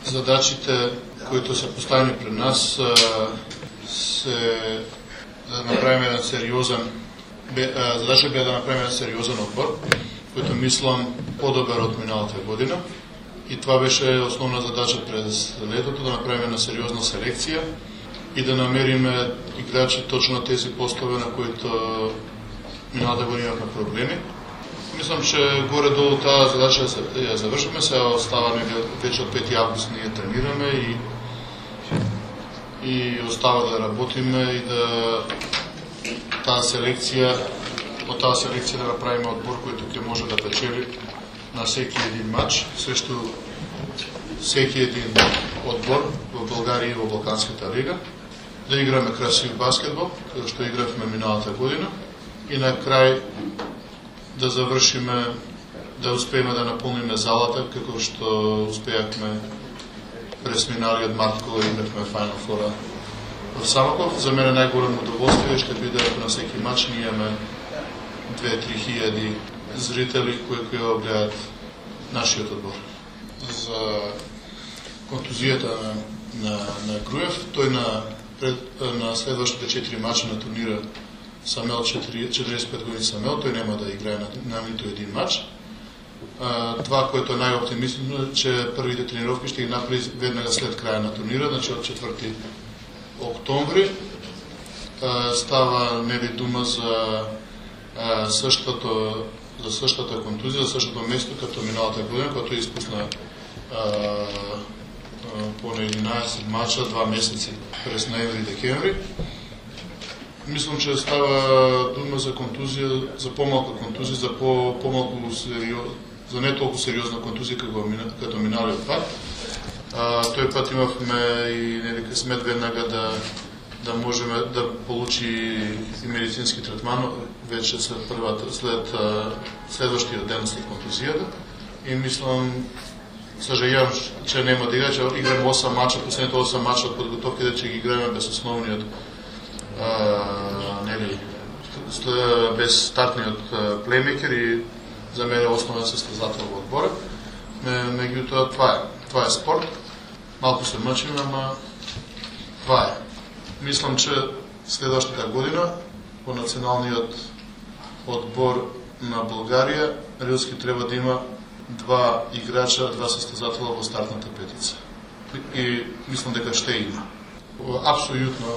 задачите, които са поставени пред нас, да направим един сериозен, задача бе да направим един сериозен отбор, който мислам по-добър от миналата година. И това беше основна задача през летото, да направим една сериозна селекция и да намерим играчи точно на тези постове, на които миналата година имахме проблеми. Мислям, че горе-долу тази задача я завършихме. Сега остава вече от 5 август ние тренираме и остава да работим и от тази селекция да направим отбор, който може да печели на всеки един матч срещу всеки един отбор в България и в Балканската лига. Да играме красив баскетбол, като ще играхме миналата година и накрай да завършиме, да успеем да напълним залата, како што успеяхме през миналиот март, кога играхме Final Four в Самоков. За мен най-голямо удоволствие ще биде ако на всеки матч ние имаме 2-3 хиляди зрители, които гледат нашиот отбор. За контузијата на Груев, тој на следващите 4 мача на турнира Самел, 45 години Самел, тој нема да играе на нито един матч. Това, което е най-оптимистично, е, че първите тренировки ще ги направи веднага след края на турнира, значи от 4 октомври. Става дума за същата контузия, за същото место, като миналата година, което изпусна поне 11 мача, 2 месеци през ноември и декември. Мислам, че става дума за контузия, за по-малка контузия, за не толкова сериозна контузия, като миналиот път. Тој път имахме и късмет веднага да можем да получи и медицински третман вече след следващия ден след контузията. И мислам, съжалявам, че нема да игра, че играем 8 мача, последните 8 мача от подготовките, че ги играем без основният без стартният плеймейкер и за мен е основен състезател в отбора. Меѓутоа това е спорт. Малко се мъчим, ама това е. Мислам, че следващата година по националният отбор на България Рилски трябва да има 2 играча, 2 състезатела в стартната петица. И мислам дека ще има. Абсолютно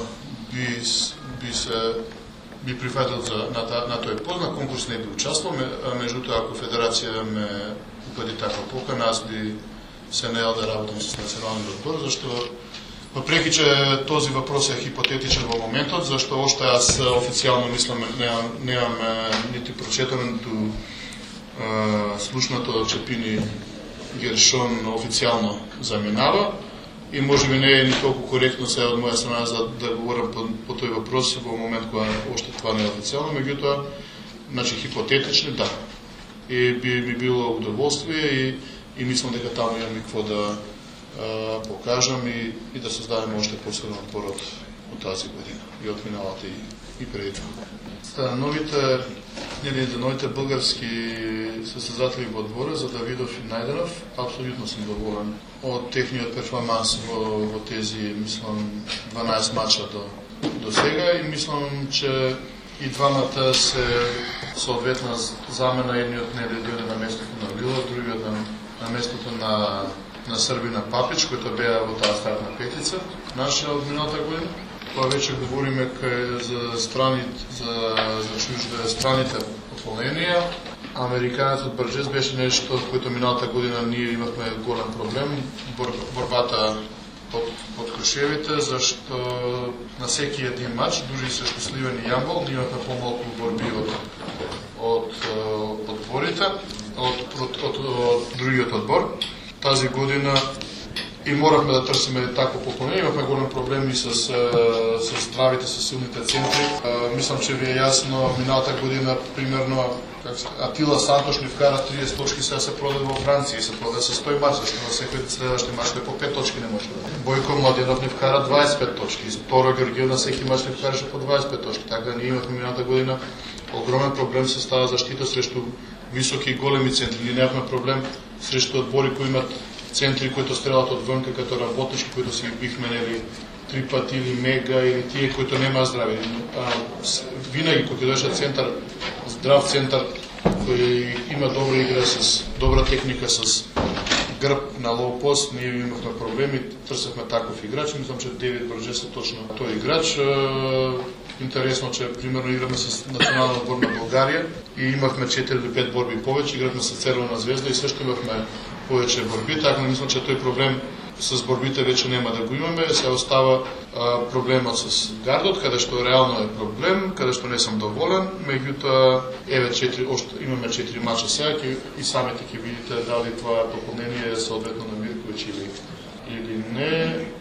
би прифатил на тој пост, на конкурс не би участвал, меѓутоа ако федерација ме упади таква покана, аз би се наел да работам с националниот отбор, зашто въпреки че този въпрос е хипотетичен во моментот, зашто още аз официјално мислам немам нити прочетано, ниту слушнато Чепини Гершон официјално заминава. И може би не е ни толкова коректно сега от моя страна да говоря по този въпрос в момент, кога още това не е официално, меѓутоа, значи хипотетично, да. И би ми било удоволствие и мислам дека таму имаме какво да покажам и да създадем още по-силен отбор от тази година и от миналата и преди това. Новите български състезатели в отбора за Давидов и Найденов, абсолютно съм доволен от техният перформанс в тези, мислам, 12 мача до сега и мислам, че и двамата се съответна замена, едниот не дойде на местото на Лила, другиот на местото на Сърбина Папич, който беа во тази стартна петица, наша от миналата година. Това вече говориме за страните попълнения. Американец от Бърджес беше нещо, в което миналата година ние имахме голям проблем. Борбата под Крушевите, защо на всеки един матч, дори срещу Сливен и Ямбол, ние имахме по-малко борби от отборите, от другият отбор. Тази година и морахме да търсиме такво попълнение. Имахме голям проблем и с здравите, с силните центри. Мислям, че ви е ясно, миналата година, примерно, Атила Сантош ни вкара 30 точки, сега се продаде във Франция и се продаде с 100 мач, защото на всеки следващи мач по 5 точки не може да бъде. Бойко Младенов ни вкара 25 точки, Торо Георгиев на всеки мач ни вкараше по 25 точки. Така ние имахме миналата година огромен проблем с тази защита срещу високи и големи центри. Ние нямахме проблем срещу отбори, които имат центри които стрелат од вънка като работнички, които си бихме нели Трипат или Мега или тие които нема здрави. Винаги кога дојде центар, здрав центар кој има добра игра с добра техника с грб на лоу пост, ние имахме проблеми, търсехме таков играч, мислам, че Девид Брđес е точно тој играч. Интересно, че примерно играме с национална отбор на Българија и имахме 4 или 5 борби повеќе, играхме с Цервена звезда и също имахме повеќе борби, така мислам, че тој проблем с борбите вече нема да го имаме, се остава проблемот с гардот, каде што реално е проблем, каде што не сум доволен, меѓутоа еве имаме 4 мача сега и самите ќе видите дали това попълнение е съответно на Миркович или не.